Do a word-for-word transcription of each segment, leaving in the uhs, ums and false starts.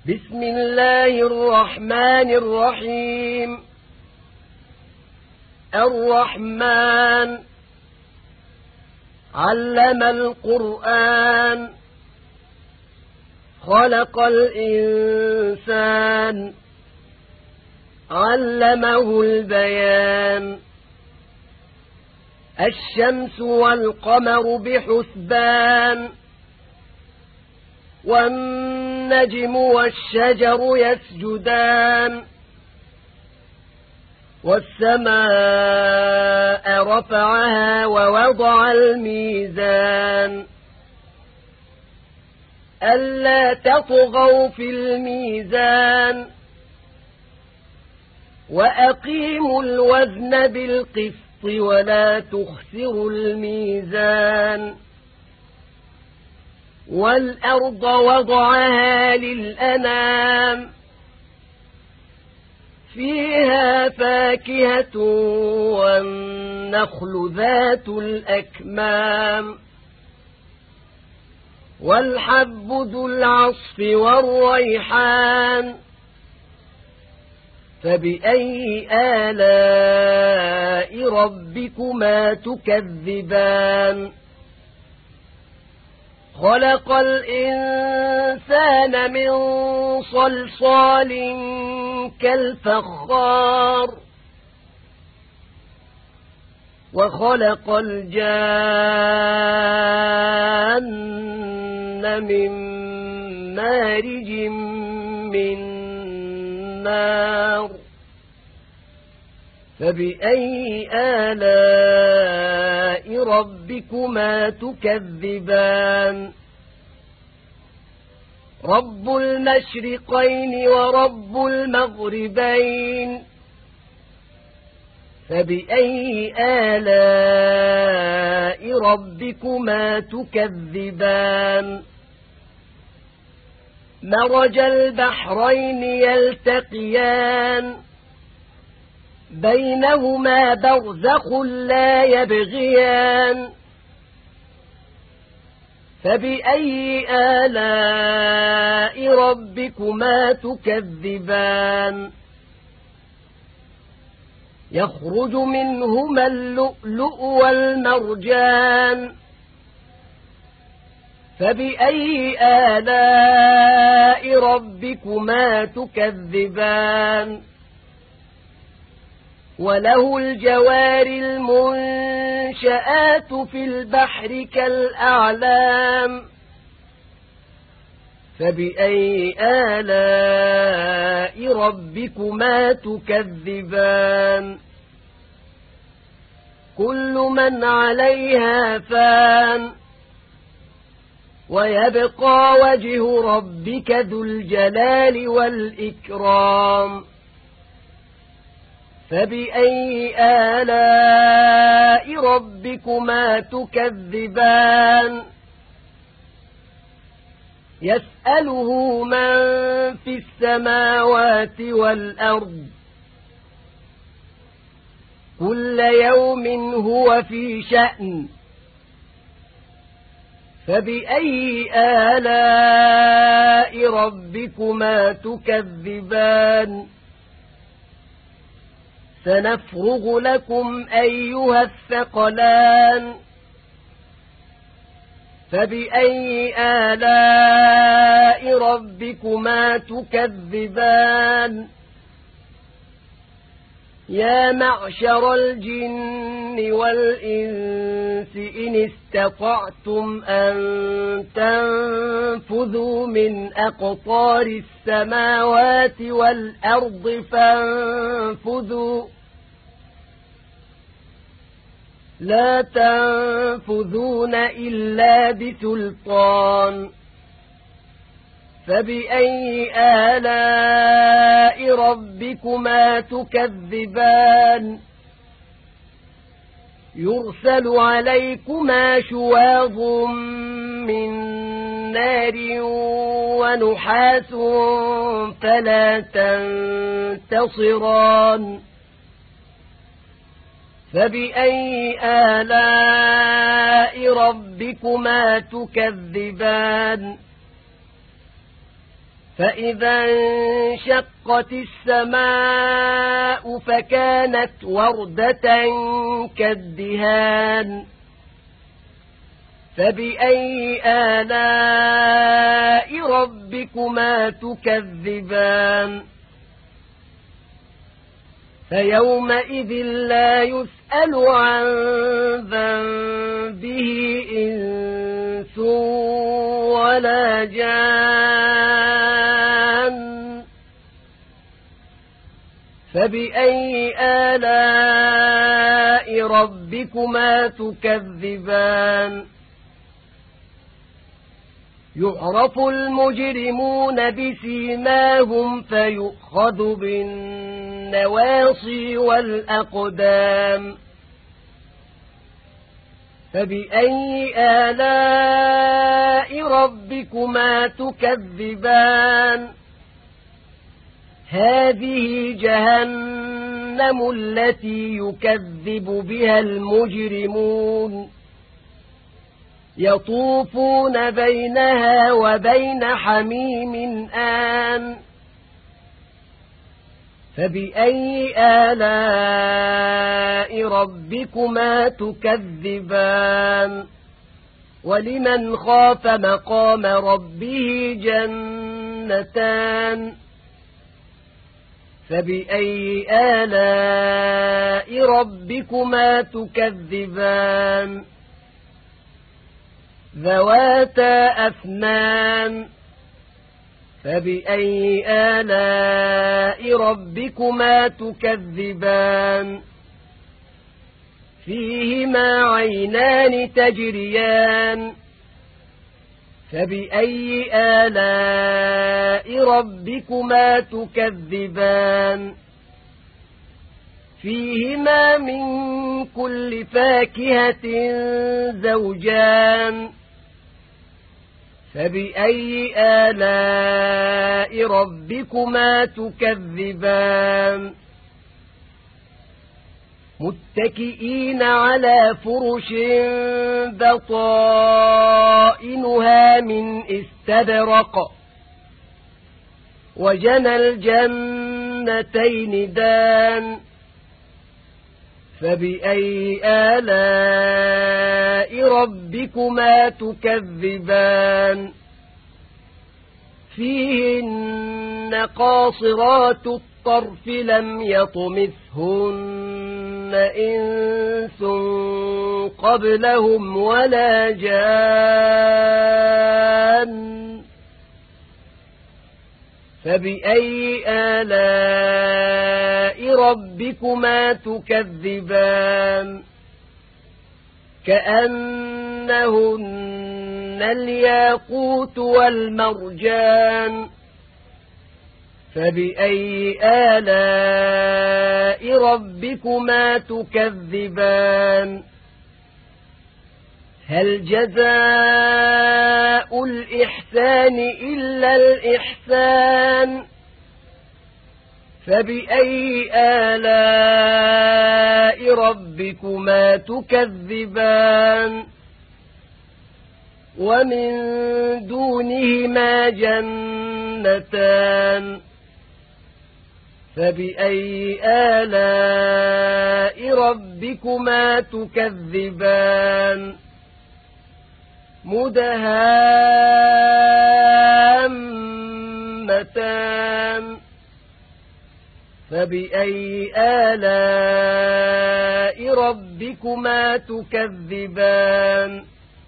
بسم الله الرحمن الرحيم. الرحمن علم القرآن خلق الإنسان علمه البيان. الشمس والقمر بحسبان والنجم والشجر يسجدان. والسماء رفعها ووضع الميزان ألا تطغوا في الميزان وأقيموا الوزن بالقسط ولا تخسروا الميزان. والأرض وضعها للأنام فيها فاكهة والنخل ذات الأكمام والحب ذو العصف والريحان. فبأي آلاء ربكما تكذبان؟ خلق الإنسان من صلصال كالفخار وخلق الجان من مارج من نار. فبأي آلاء ربكما تكذبان؟ رب المشرقين ورب المغربين. فبأي آلاء ربكما تكذبان؟ مرج البحرين يلتقيان بينهما برزخ لا يبغيان. فبأي آلاء ربكما تكذبان؟ يخرج منهما اللؤلؤ والمرجان. فبأي آلاء ربكما تكذبان؟ وله الجوار المنشآت في البحر كالأعلام. فبأي آلاء ربكما تكذبان؟ كل من عليها فان ويبقى وجه ربك ذو الجلال والإكرام. فبأي آلاء ربكما تكذبان؟ يسأله من في السماوات والأرض كل يوم هو في شأن. فبأي آلاء ربكما تكذبان؟ سنفرغ لكم أيها الثقلان. فبأي آلاء ربكما تكذبان؟ يا معشر الجن والإنس إن استطعتم أن تنفذوا من أقطار السماوات والأرض فانفذوا لا تنفذون إلا بسلطان. فبأي آلاء ربكما تكذبان؟ يرسل عليكما شواظ من نار ونحاس فلا تنتصران. فبأي آلاء ربكما تكذبان؟ فإذا انشقت السماء فكانت وردة كالدهان فبأي آلاء ربكما تكذبان فيومئذ لا يسأل عن ذنبه إنس ولا جان فبأي آلاء ربكما تكذبان يعرف المجرمون بسيماهم فيؤخذ بالنواصي والأقدام فبأي آلاء ربكما تكذبان هذه جهنم التي يكذب بها المجرمون يطوفون بينها وبين حميم آن فبأي آلاء ربكما تكذبان ولمن خاف مقام ربه جنتان فبأي آلاء ربكما تكذبان ذواتا أفنان فبأي آلاء ربكما تكذبان فيهما عينان تجريان فبأي آلاء ربكما تكذبان فيهما من كل فاكهة زوجان فبأي آلاء ربكما تكذبان متكئين على فرش بطائنها من استبرق وجنى الجنتين دان فبأي آلاء ربكما تكذبان فيهن قاصرات الطرف لم يطمثهن إنس قبلهم ولا جان فبأي آلاء ربكما تكذبان كأنهن الياقوت والمرجان فبأي آلاء ربكما تكذبان هل جزاء الإحسان إلا الإحسان فبأي آلاء ربكما تكذبان ومن دونهما جنتان فبأي آلاء ربكما تكذبان مدهامتان فبأي آلاء ربكما تكذبان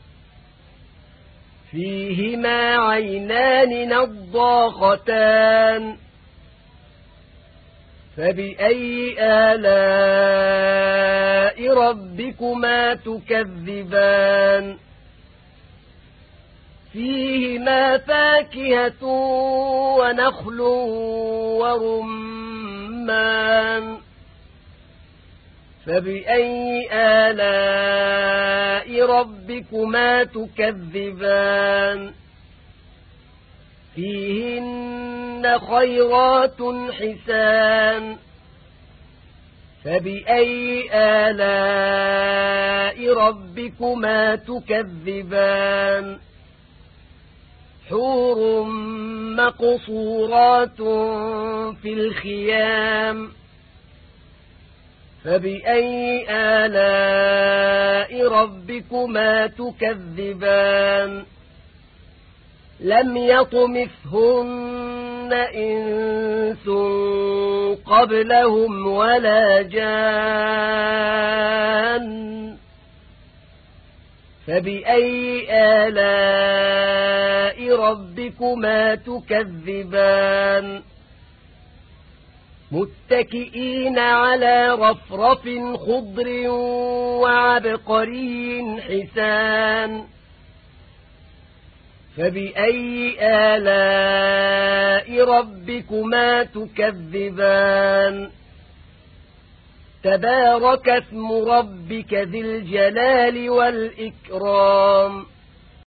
فيهما عينان نضاختان فبأي آلاء ربكما تكذبان فيهما فاكهة ونخل ورمان فبأي آلاء ربكما تكذبان فيهن خيرات حسان فبأي آلاء ربكما تكذبان حور مقصورات في الخيام فبأي آلاء ربكما تكذبان لم يطمثهن إنس قبلهم ولا جان فبأي آلاء ربكما تكذبان متكئين على رفرف خضر وعبقري حسان فبأي آلاء ربكما تكذبان تبارك اسم ربك ذي الجلال والإكرام